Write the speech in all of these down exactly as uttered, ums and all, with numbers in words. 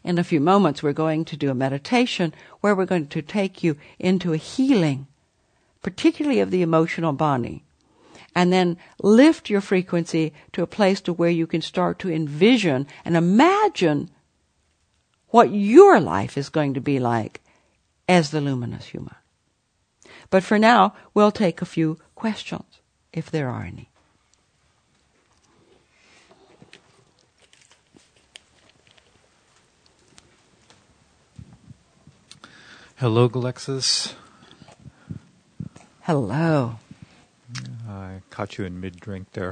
In a few moments, we're going to do a meditation where we're going to take you into a healing, particularly of the emotional body, and then lift your frequency to a place to where you can start to envision and imagine what your life is going to be like as the luminous human. But for now, we'll take a few questions, if there are any. Hello, Galexis. Hello. I caught you in mid-drink there.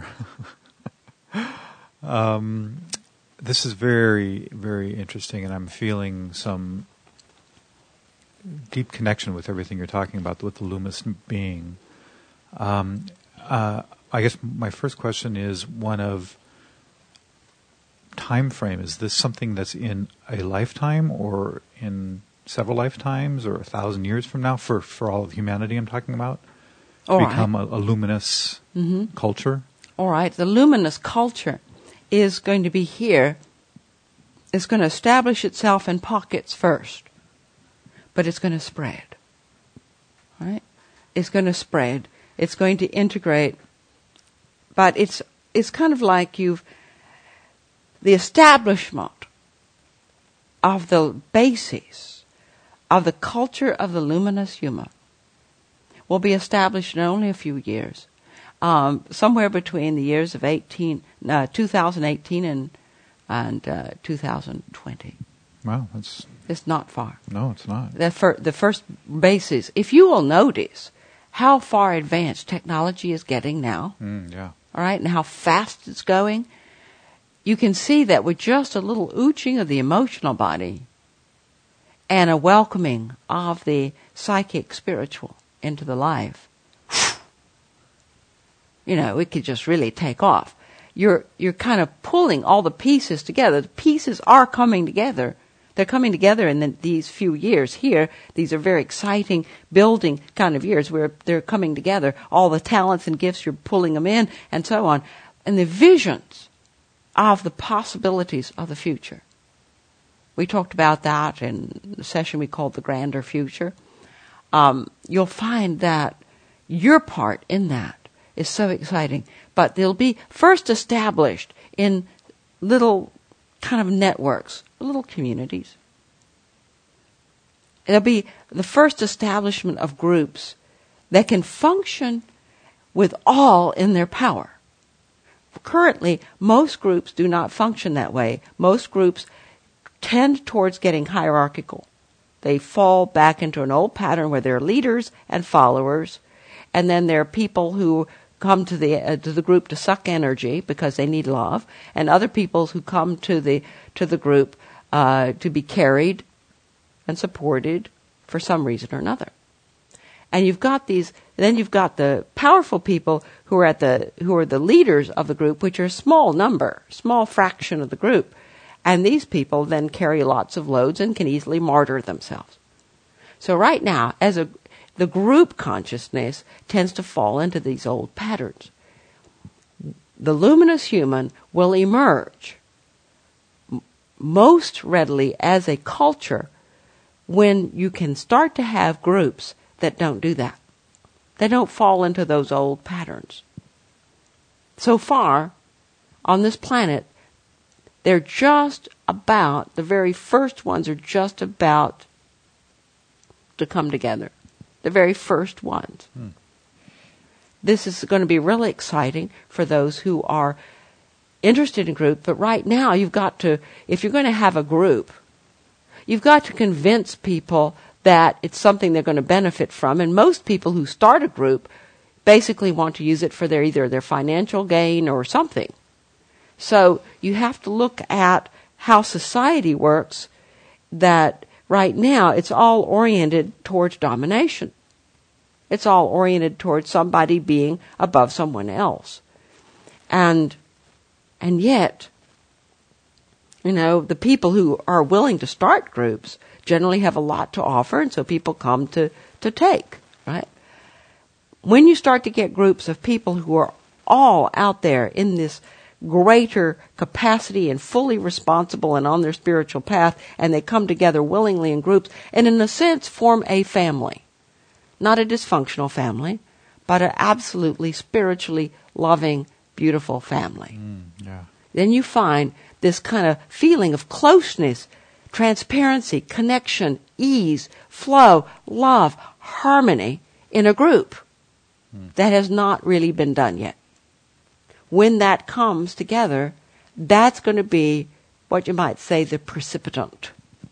um, this is very, very interesting, and I'm feeling some deep connection with everything you're talking about, with the luminous being. Um, uh, I guess my first question is one of time frame. Is this something that's in a lifetime or in several lifetimes or a thousand years from now for, for all of humanity I'm talking about? All Become right. a, a luminous mm-hmm. culture? All right. The luminous culture is going to be here. It's going to establish itself in pockets first. But it's going to spread, right? It's going to spread. It's going to integrate. But it's it's kind of like you've the establishment of the basis of the culture of the luminous human will be established in only a few years, um, somewhere between the years of eighteen, uh, two thousand eighteen and and uh, two thousand twenty. Wow, that's... It's not far. No, it's not. The, fir- the first basis, if you will notice how far advanced technology is getting now, mm, yeah. all right, and how fast it's going, you can see that with just a little ooching of the emotional body and a welcoming of the psychic spiritual into the life, you know, it could just really take off. You're you're kind of pulling all the pieces together. The pieces are coming together. They're coming together in the, these few years here. These are very exciting building kind of years where they're coming together. All the talents and gifts, you're pulling them in and so on. And the visions of the possibilities of the future. We talked about that in the session we called The Grander Future. Um, you'll find that your part in that is so exciting. But they'll be first established in little kind of networks, little communities. It'll be the first establishment of groups that can function with all in their power. Currently, most groups do not function that way. Most groups tend towards getting hierarchical. They fall back into an old pattern where there are leaders and followers, and then there are people who come to the uh, to the group to suck energy because they need love, and other people who come to the to the group uh, to be carried and supported for some reason or another. And you've got these. Then you've got the powerful people who are at the who are the leaders of the group, which are a small number, small fraction of the group, and these people then carry lots of loads and can easily martyr themselves. So right now, as a the group consciousness tends to fall into these old patterns. The luminous human will emerge m- most readily as a culture when you can start to have groups that don't do that. They don't fall into those old patterns. So far, on this planet, they're just about, the very first ones are just about to come together. The very first ones. Hmm. This is going to be really exciting for those who are interested in group. But right now, you've got to, if you're going to have a group, you've got to convince people that it's something they're going to benefit from. And most people who start a group basically want to use it for their either their financial gain or something. So you have to look at how society works, that right now it's all oriented towards domination. It's all oriented towards somebody being above someone else. And and yet, you know, the people who are willing to start groups generally have a lot to offer, and so people come to, to take, right? When you start to get groups of people who are all out there in this greater capacity and fully responsible and on their spiritual path, and they come together willingly in groups and in a sense form a family. Not a dysfunctional family, but an absolutely spiritually loving, beautiful family. Mm, yeah. Then you find this kind of feeling of closeness, transparency, connection, ease, flow, love, harmony in a group mm. that has not really been done yet. When that comes together, that's going to be what you might say the precipitant.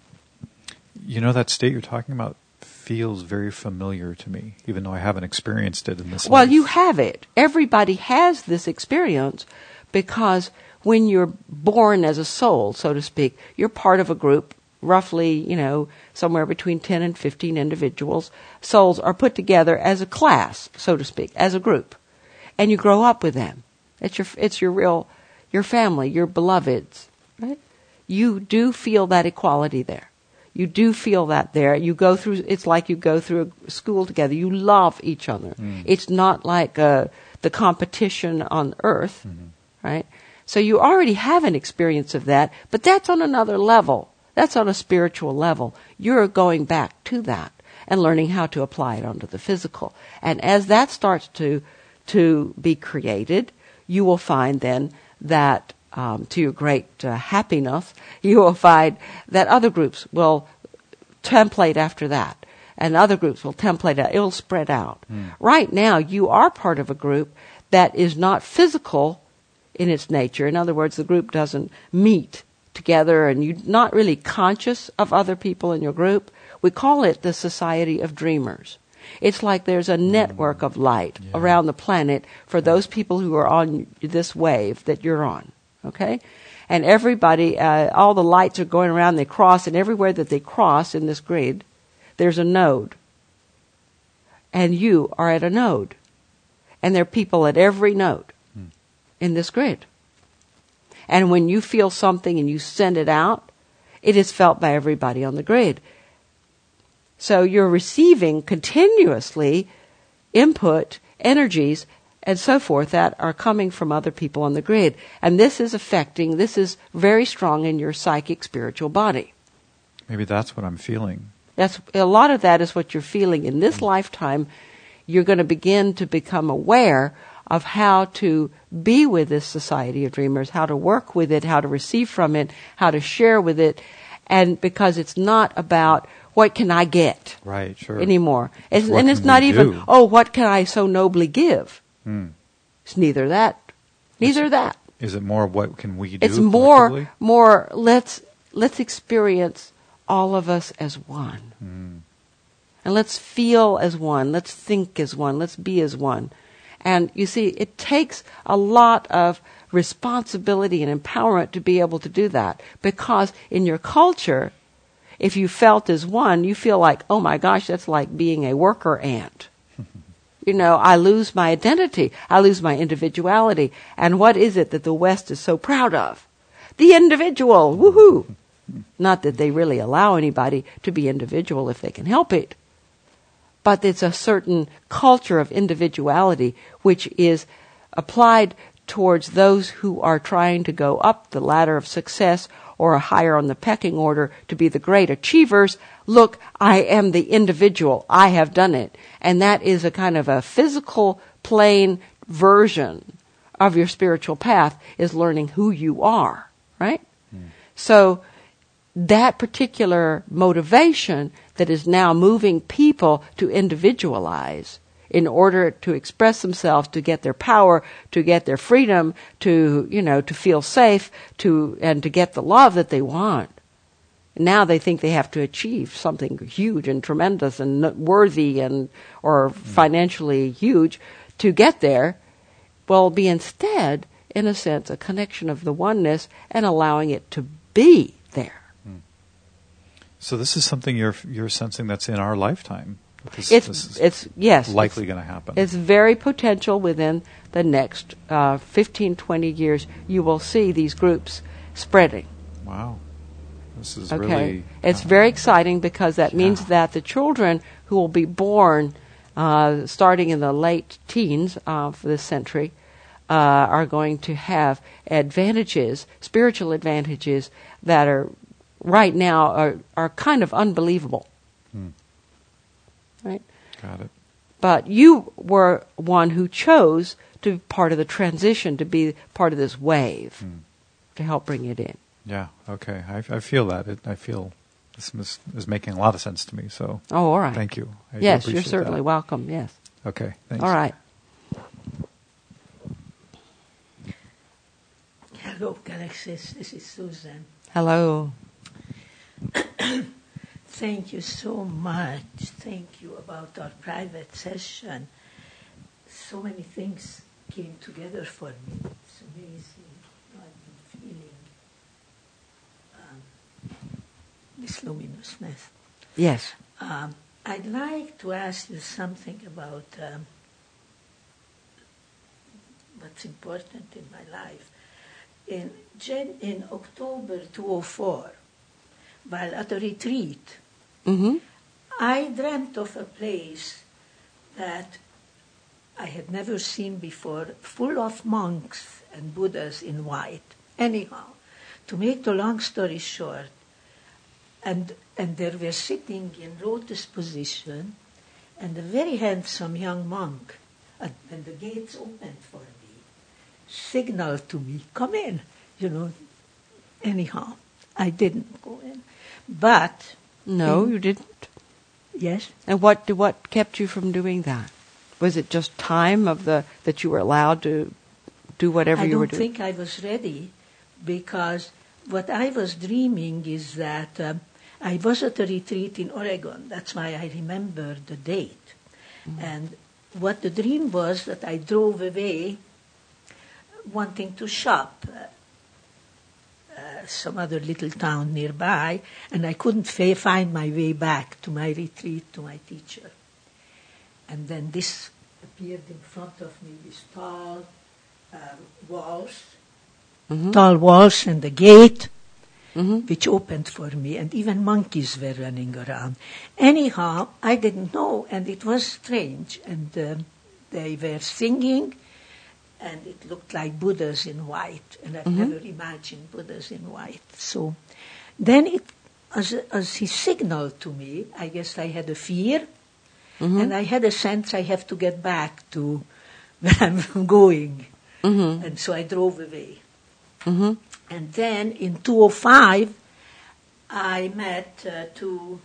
You know, that state you're talking about feels very familiar to me, even though I haven't experienced it in this Well, life. you have it. Everybody has this experience because when you're born as a soul, so to speak, you're part of a group, roughly, you know, somewhere between ten and fifteen individuals. Souls are put together as a class, so to speak, as a group. And you grow up with them. It's your, it's your real, your family, your beloveds, right? You do feel that equality there. You do feel that there. You go through, it's like you go through a school together. You love each other. Mm. It's not like uh, the competition on earth, mm-hmm. right? So you already have an experience of that, but that's on another level. That's on a spiritual level. You're going back to that and learning how to apply it onto the physical. And as that starts to, to be created, you will find then that Um, to your great uh, happiness, you will find that other groups will template after that, and other groups will template out. It will spread out. Mm. Right now, you are part of a group that is not physical in its nature. In other words, the group doesn't meet together, and you're not really conscious of other people in your group. We call it the Society of Dreamers. It's like there's a network of light yeah. around the planet for those people who are on this wave that you're on. Okay? And everybody, uh, all the lights are going around, they cross, and everywhere that they cross in this grid, there's a node. And you are at a node. And there are people at every node hmm. in this grid. And when you feel something and you send it out, it is felt by everybody on the grid. So you're receiving continuously input, energies, and so forth that are coming from other people on the grid. And this is affecting, this is very strong in your psychic spiritual body. Maybe that's what I'm feeling. That's a lot of that is what you're feeling. In this mm. lifetime, you're going to begin to become aware of how to be with this Society of Dreamers, how to work with it, how to receive from it, how to share with it. And because it's not about what can I get right, sure. anymore. It's, and it's not even, do? oh, what can I so nobly give? Hmm. It's neither that, neither is, that. Is it more what can we do? It's more, more. Let's let's experience all of us as one, hmm. and let's feel as one. Let's think as one. Let's be as one. And you see, it takes a lot of responsibility and empowerment to be able to do that, because in your culture, if you felt as one, you feel like, oh my gosh, that's like being a worker ant. You know, I lose my identity. I lose my individuality. And what is it that the West is so proud of? The individual. Woohoo! Not that they really allow anybody to be individual if they can help it. But it's a certain culture of individuality which is applied towards those who are trying to go up the ladder of success or higher on the pecking order to be the great achievers. Look, I am the individual. I have done it. And that is a kind of a physical plane version of your spiritual path, is learning who you are, right? Mm. So that particular motivation that is now moving people to individualize in order to express themselves, to get their power, to get their freedom, to, you know, to feel safe, to, and to get the love that they want. Now they think they have to achieve something huge and tremendous and worthy and, or financially huge to get there. Well, be instead, in a sense, a connection of the oneness and allowing it to be there. So this is something you're, you're sensing that's in our lifetime. This, it's this it's yes likely going to happen. It's very potential within the next uh, fifteen, twenty years. You will see these groups spreading. Wow, this is okay. really It's uh, very exciting because that yeah. means that the children who will be born uh, starting in the late teens of this century uh, are going to have advantages, spiritual advantages that are right now are, are kind of unbelievable. Hmm. Right? Got it. But you were one who chose to be part of the transition, to be part of this wave, Hmm. to help bring it in. Yeah, okay. I, I feel that. It, I feel this is, is making a lot of sense to me, so Oh, all right. thank you. I do Yes, you're appreciate certainly that. welcome, yes. Okay, thanks. All right. Hello, Galaxies. This is Susan. Hello. Thank you so much. Thank you about our private session. So many things came together for me. It's amazing. I've been feeling um, this luminousness. Yes. Um, I'd like to ask you something about um, what's important in my life. In, Jan- in October two thousand four, while at a retreat, Mm-hmm. I dreamt of a place that I had never seen before, full of monks and Buddhas in white. Anyhow, to make the long story short, and, and they were sitting in lotus position, and a very handsome young monk, and when the gates opened for me, signaled to me, come in, you know. Anyhow, I didn't go in. But, No, in- you didn't. yes, And what what kept you from doing that? Was it just time of the that you were allowed to do whatever I you were don't doing? think I was ready, because what I was dreaming is that um, I was at a retreat in Oregon. That's why I remember the date. Mm-hmm. And what the dream was, that I drove away wanting to shop. Uh, uh, some other little town nearby, and I couldn't fa- find my way back to my retreat, to my teacher. And then this appeared in front of me, these tall uh, walls, Mm-hmm. tall walls and a gate, Mm-hmm. which opened for me, and even monkeys were running around. Anyhow, I didn't know, and it was strange, and um, they were singing, and it looked like Buddhas in white, and I've Mhm. never imagined Buddhas in white. So then it, as, as he signaled to me, I guess I had a fear, Mm-hmm. and I had a sense I have to get back to where I'm going. Mm-hmm. And so I drove away. Mm-hmm. And then in two thousand five, I met uh, two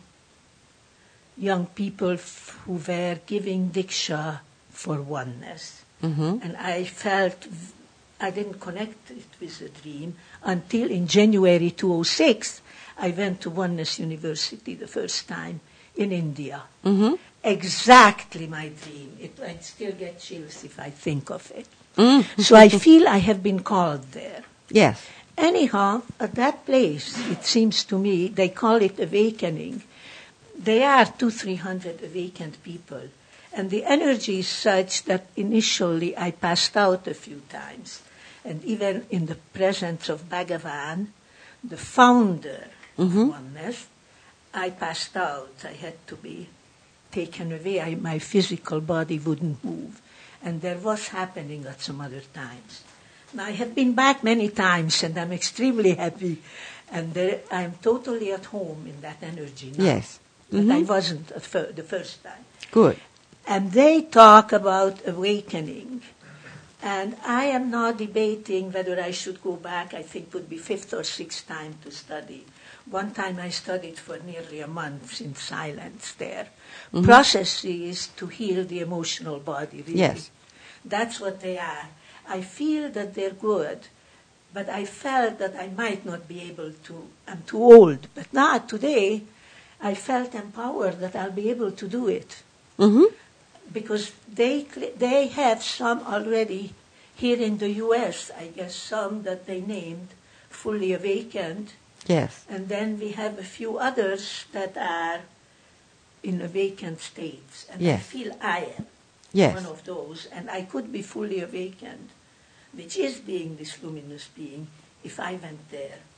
young people f- who were giving Diksha for oneness. Mm-hmm. And I felt, v- I didn't connect it with a dream until in January two thousand six, I went to Oneness University the first time in India. Mm-hmm. Exactly my dream. It, I still get chills if I think of it. Mm. So I feel I have been called there. Yes. Anyhow, at that place, it seems to me, they call it awakening. There are two, three hundred awakened people. And the energy is such that initially I passed out a few times. And even in the presence of Bhagavan, the founder Mhm. of Oneness, I passed out. I had to be taken away. I, my physical body wouldn't move. And there was happening at some other times. Now, I have been back many times, and I'm extremely happy. And there, I'm totally at home in that energy now. Yes. But I Mhm. wasn't at fir- the first time. Good. And they talk about awakening. And I am now debating whether I should go back. I think would be fifth or sixth time to study. One time I studied for nearly a month in silence there. Mhm. Processes to heal the emotional body, really. Yes. That's what they are. I feel that they're good, but I felt that I might not be able to. I'm too old. But now, today, I felt empowered that I'll be able to do it. Mm-hmm. Because they cl- they have some already here in the U S, I guess some that they named fully awakened, Yes. and then we have a few others that are in awakened states. And I Yes. feel I am Yes. one of those, and I could be fully awakened, which is being this luminous being, if I went there.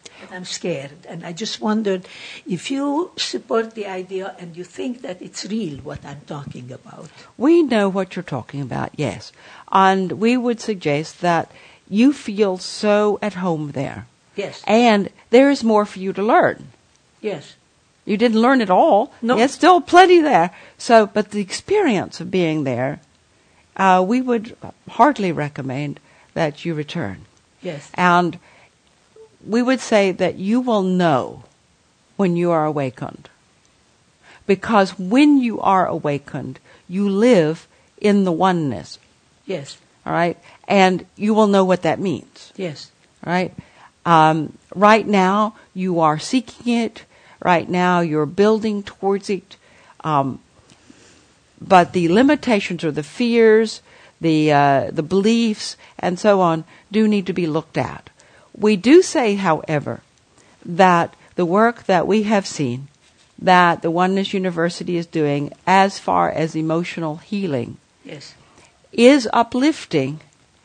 But I'm scared, and I just wondered if you support the idea and you think that it's real what I'm talking about. We know what you're talking about, yes. And we would suggest that you feel so at home there. Yes. And there is more for you to learn. Yes. You didn't learn it all. No. There's still plenty there. So, but the experience of being there, uh, we would heartily recommend that you return. Yes. And we would say that you will know when you are awakened. Because when you are awakened, you live in the oneness. Yes. All right? And you will know what that means. Yes. All right? Um, right now, you are seeking it. Right now, you're building towards it. Um, but the limitations or the fears, the uh, the beliefs, and so on, do need to be looked at. We do say, however, that the work that we have seen, that the Oneness University is doing as far as emotional healing, Yes. is uplifting,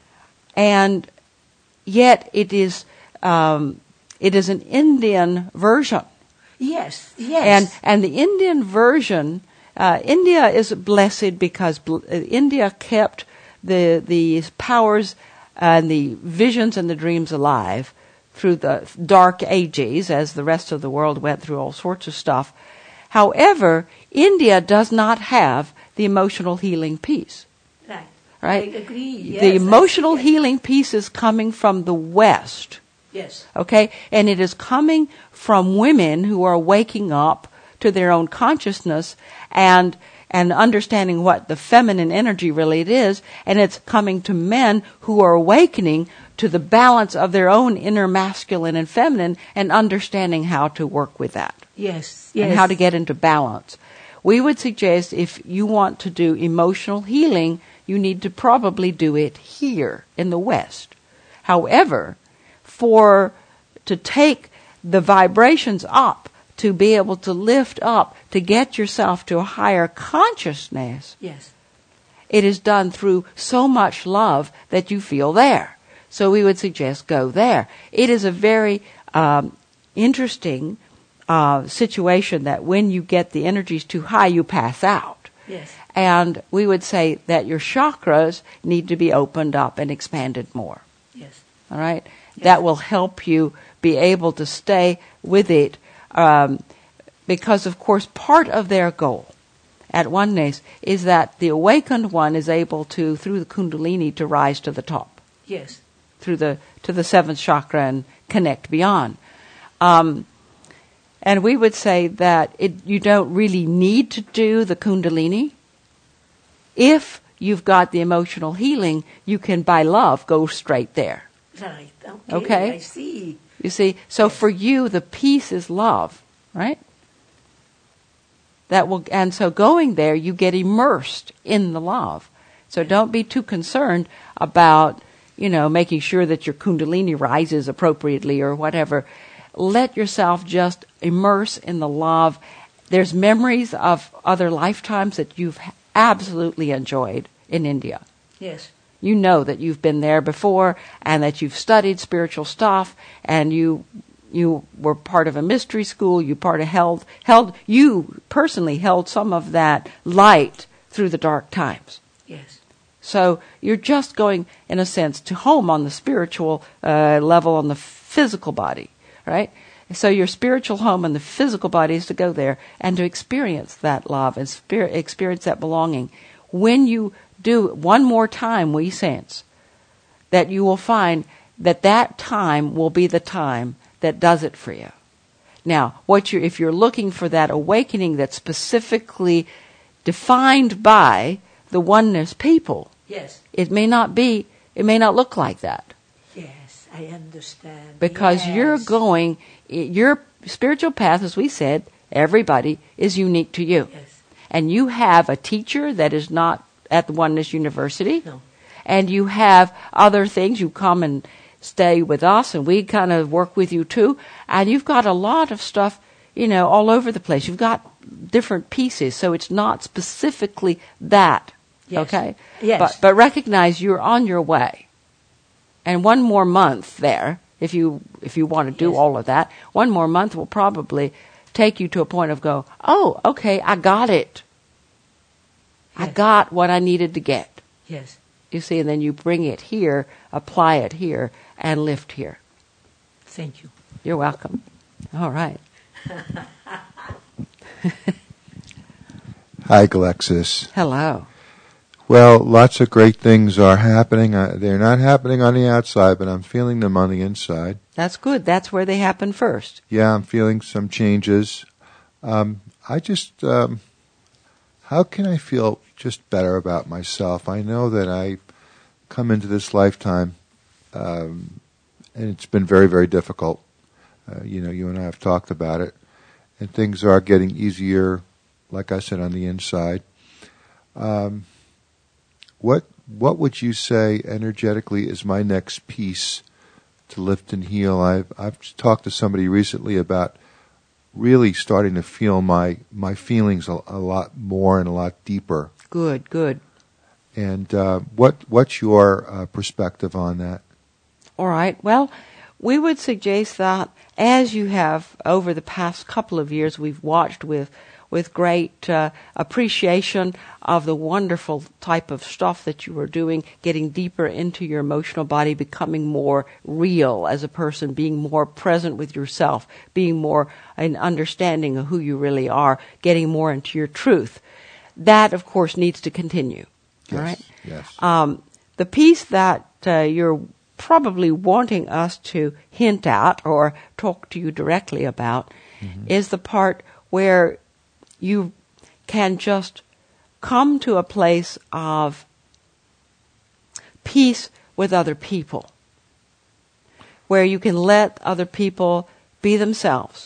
and yet it is um, it is an Indian version. Yes. Yes. And and the Indian version, uh, India is blessed because bl- uh, India kept the the powers and the visions and the dreams alive through the dark ages, as the rest of the world went through all sorts of stuff. However, India does not have the emotional healing piece. Right. Right? I agree. Yes, the emotional yes. healing piece is coming from the West. Yes. Okay? And it is coming from women who are waking up to their own consciousness and and understanding what the feminine energy really it is, and it's coming to men who are awakening to the balance of their own inner masculine and feminine and understanding how to work with that. Yes. Yes. And how to get into balance. We would suggest if you want to do emotional healing, you need to probably do it here in the West. However, for to take the vibrations up, to be able to lift up, to get yourself to a higher consciousness, Yes. it is done through so much love that you feel there. So we would suggest go there. It is a very um, interesting uh, situation that when you get the energies too high, you pass out. Yes. And we would say that your chakras need to be opened up and expanded more. Yes. All right? That will help you be able to stay with it um, because, of course, part of their goal at Oneness is that the awakened one is able to, through the Kundalini, to rise to the top, Yes. through the to the seventh chakra and connect beyond. Um, and we would say that it, you don't really need to do the Kundalini. If you've got the emotional healing, you can, by love, go straight there. Right. Okay. Okay. I see. You see, so for you, the peace is love, right? That will, and so going there, you get immersed in the love. So don't be too concerned about, you know, making sure that your Kundalini rises appropriately or whatever. Let yourself just immerse in the love. There's memories of other lifetimes that you've absolutely enjoyed in India. Yes. You know that you've been there before and that you've studied spiritual stuff and you you were part of a mystery school, you part of held held you personally held some of that light through the dark times. Yes. So you're just going, in a sense, to home on the spiritual uh, level, on the physical body, right? So your spiritual home and the physical body is to go there and to experience that love and spirit, experience that belonging. When you do it one more time, we sense that you will find that that time will be the time that does it for you. Now, what you if you're looking for that awakening that's specifically defined by the oneness people, Yes. it may not be, it may not look like that. Yes. I understand. Because yes. you're going, your spiritual path, as we said, everybody is unique to you. Yes. And you have a teacher that is not at the Oneness University. No. And you have other things. You come and stay with us, and we kind of work with you too. And you've got a lot of stuff, you know, all over the place. You've got different pieces, so it's not specifically that. Yes. Okay? Yes. But, but recognize you're on your way. And one more month there, if you if you want to do Yes. all of that. One more month will probably take you to a point of go, oh, okay, I got it. I Yes. got what I needed to get. Yes. You see, and then you bring it here, apply it here, and lift here. Thank you. You're welcome. All right. Hi, Galexis. Hello. Well, lots of great things are happening. Uh, they're not happening on the outside, but I'm feeling them on the inside. That's good. That's where they happen first. Yeah, I'm feeling some changes. Um, I just, um, how can I feel just better about myself? I know that I come into this lifetime, um, and it's been very, very difficult. Uh, you know, you and I have talked about it, and things are getting easier, like I said, on the inside. Um, what what would you say energetically is my next piece to lift and heal? I've I've talked to somebody recently about really starting to feel my my feelings a, a lot more and a lot deeper. Good, good. And uh, what what's your uh, perspective on that? All right. Well, we would suggest that as you have over the past couple of years, we've watched with with great uh, appreciation of the wonderful type of stuff that you are doing, getting deeper into your emotional body, becoming more real as a person, being more present with yourself, being more an understanding of who you really are, getting more into your truth. That, of course, needs to continue. Yes, all right? yes. Um, the piece that uh, you're probably wanting us to hint at or talk to you directly about mm-hmm. is the part where you can just come to a place of peace with other people, where you can let other people be themselves.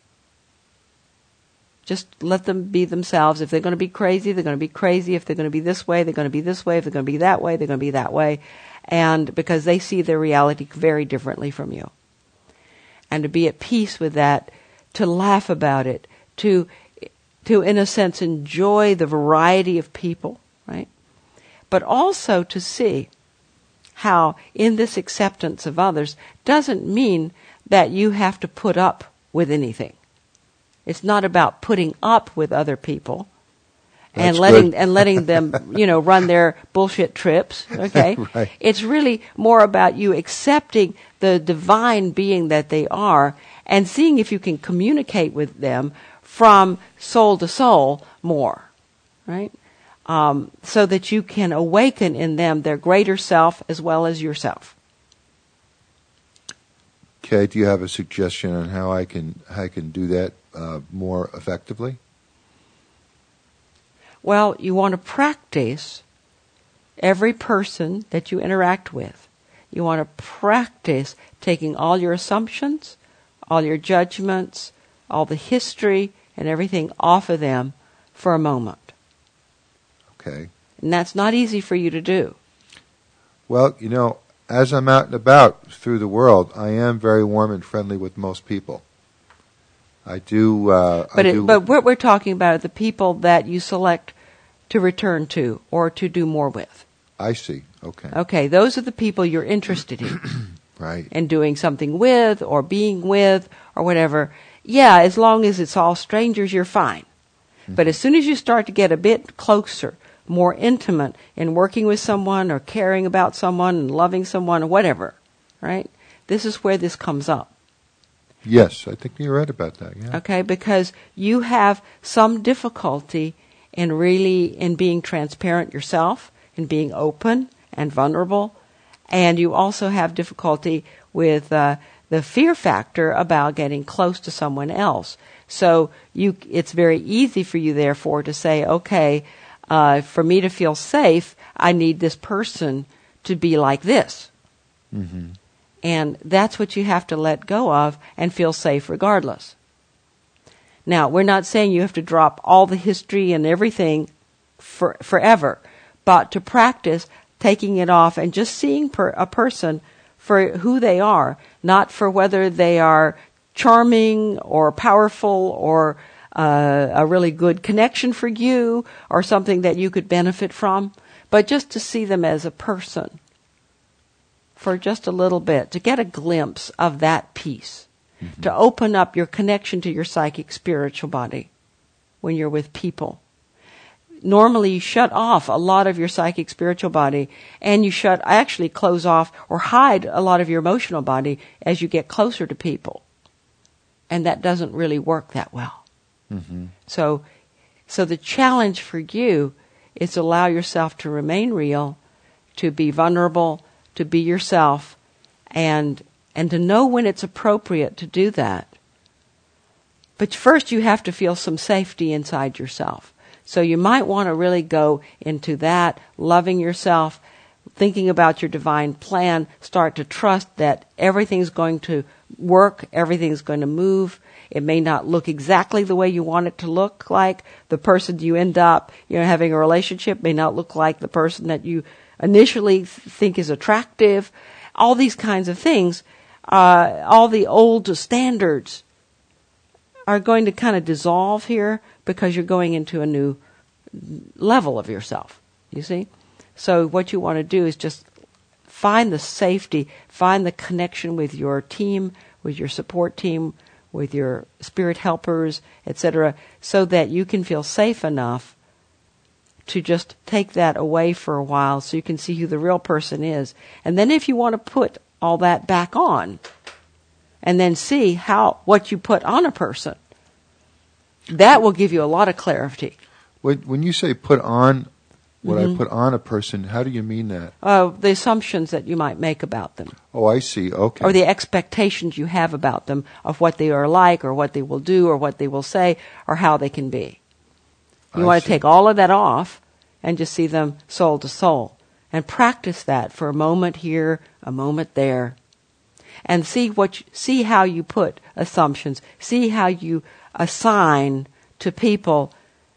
Just let them be themselves. If they're going to be crazy, they're going to be crazy. If they're going to be this way, they're going to be this way. If they're going to be that way, they're going to be that way. And because they see their reality very differently from you. And to be at peace with that, to laugh about it, to to, in a sense, enjoy the variety of people, right? But also to see how in this acceptance of others doesn't mean that you have to put up with anything. It's not about putting up with other people and That's letting good. and letting them, you know, run their bullshit trips, okay? Right. It's really more about you accepting the divine being that they are and seeing if you can communicate with them from soul to soul more, right? Um, so that you can awaken in them their greater self as well as yourself. Okay, do you have a suggestion on how I can how I can do that uh, more effectively? Well, you want to practice every person that you interact with. You want to practice taking all your assumptions, all your judgments, all the history, and everything off of them for a moment. Okay. And that's not easy for you to do. Well, you know, as I'm out and about through the world, I am very warm and friendly with most people. I do. Uh, But I it, do, but what we're talking about are the people that you select to return to or to do more with. I see. Okay. Okay, those are the people you're interested in. Right. And doing something with or being with or whatever. Yeah, as long as it's all strangers, you're fine. Mm-hmm. But as soon as you start to get a bit closer, more intimate in working with someone or caring about someone and loving someone or whatever, right? This is where this comes up. Yes, I think you're right about that. Yeah. Okay, because you have some difficulty in really in being transparent yourself, in being open and vulnerable, and you also have difficulty with uh, the fear factor about getting close to someone else. So you, it's very easy for you, therefore, to say, okay, uh, for me to feel safe, I need this person to be like this. Mm-hmm. And that's what you have to let go of and feel safe regardless. Now, we're not saying you have to drop all the history and everything for, forever, but to practice taking it off and just seeing per, a person for who they are, not for whether they are charming or powerful or uh, a really good connection for you or something that you could benefit from, but just to see them as a person for just a little bit, to get a glimpse of that peace, mm-hmm. to open up your connection to your psychic spiritual body when you're with people. Normally you shut off a lot of your psychic spiritual body, and you shut, actually close off or hide a lot of your emotional body as you get closer to people. And that doesn't really work that well. Mm-hmm. So, so the challenge for you is to allow yourself to remain real, to be vulnerable, to be yourself, and and to know when it's appropriate to do that. But first you have to feel some safety inside yourself. So you might want to really go into that, loving yourself, thinking about your divine plan, start to trust that everything's going to work, everything's going to move. It may not look exactly the way you want it to look like. The person you end up, you know, having a relationship may not look like the person that you initially think is attractive. All these kinds of things, uh, all the old standards are going to kind of dissolve here because you're going into a new level of yourself, you see? So what you want to do is just find the safety, find the connection with your team, with your support team, with your spirit helpers, et cetera, so that you can feel safe enough to just take that away for a while so you can see who the real person is. And then if you want to put all that back on, and then see how what you put on a person, that will give you a lot of clarity. When, when you say put on what mm-hmm. I put on a person, how do you mean that? Uh, the assumptions that you might make about them. Oh, I see. Okay. Or the expectations you have about them of what they are like or what they will do or what they will say or how they can be. You I want to see. take all of that off and just see them soul to soul. And practice that for a moment here, a moment there. And see what you, see how you put assumptions. See how you assign to people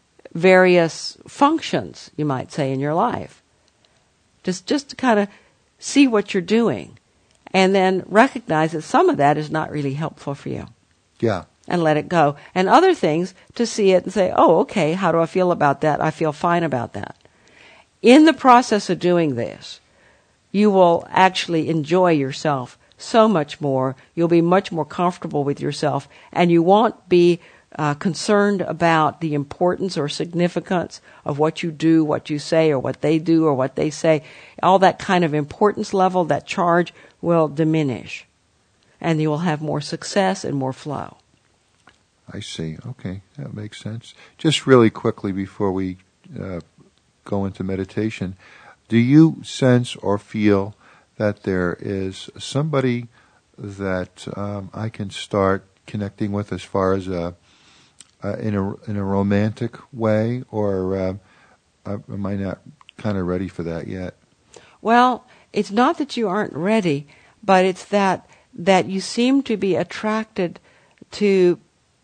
various functions, you might say, in your life. Just just to kind of see what you're doing. And then recognize that some of that is not really helpful for you. Yeah. And let it go. And other things, to see it and say, oh, okay, how do I feel about that? I feel fine about that. In the process of doing this, you will actually enjoy yourself so much more. You'll be much more comfortable with yourself, and you won't be uh, concerned about the importance or significance of what you do, what you say, or what they do, or what they say. All that kind of importance level, that charge, will diminish, and you will have more success and more flow. I see. Okay, that makes sense. Just really quickly before we uh, go into meditation, do you sense or feel that there is somebody that um, I can start connecting with as far as a, uh, in a in a romantic way, or uh, am I not kind of ready for that yet? Well, it's not that you aren't ready, but it's that that you seem to be attracted to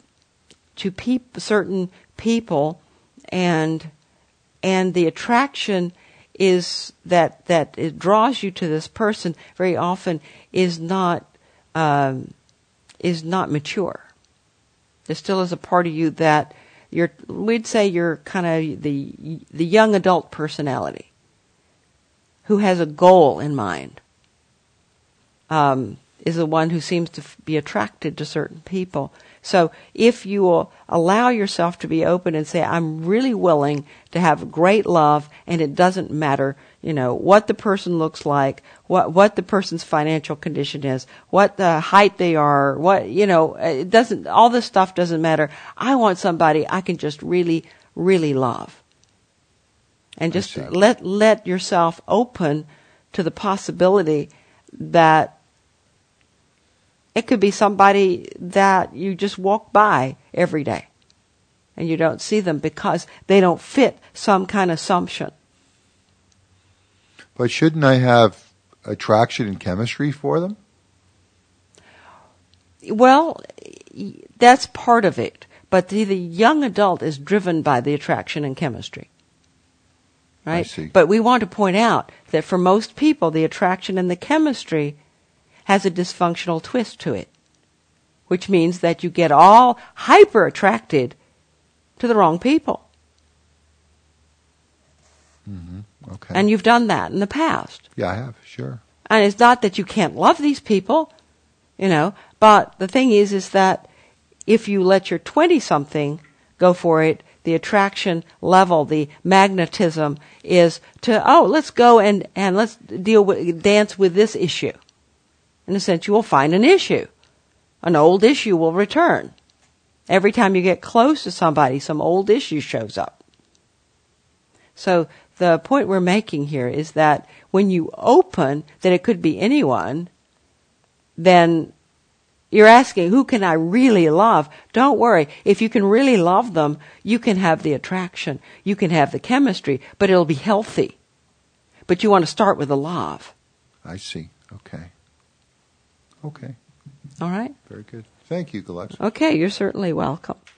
to peop- certain people, and and the attraction is that that it draws you to this person very often is not um, is not mature. There still is a part of you that you're. We'd say you're kind of the the young adult personality who has a goal in mind. Um, is the one who seems to f- be attracted to certain people. So if you will allow yourself to be open and say, I'm really willing to have great love, and it doesn't matter, you know, what the person looks like, what what the person's financial condition is, what the height they are, what, you know, it doesn't, all this stuff doesn't matter. I want somebody I can just really, really love. And just let let yourself open to the possibility that it could be somebody that you just walk by every day and you don't see them because they don't fit some kind of assumption. But shouldn't I have attraction and chemistry for them? Well, that's part of it. But the, the young adult is driven by the attraction and chemistry. Right? I see. But we want to point out that for most people, the attraction and the chemistry has a dysfunctional twist to it, which means that you get all hyper attracted to the wrong people. Mm-hmm. Okay. And you've done that in the past. Yeah, I have, sure. And it's not that you can't love these people, you know, but the thing is, is that if you let your twenty-something go for it, the attraction level, the magnetism is to, oh, let's go and, and let's deal with, dance with this issue. In a sense, you will find an issue. An old issue will return. Every time you get close to somebody, some old issue shows up. So the point we're making here is that when you open that it could be anyone, then you're asking, who can I really love? Don't worry. If you can really love them, you can have the attraction. You can have the chemistry, but it'll be healthy. But you want to start with the love. I see. Okay. Okay. All right? Very good. Thank you, Galexa. Okay, you're certainly welcome.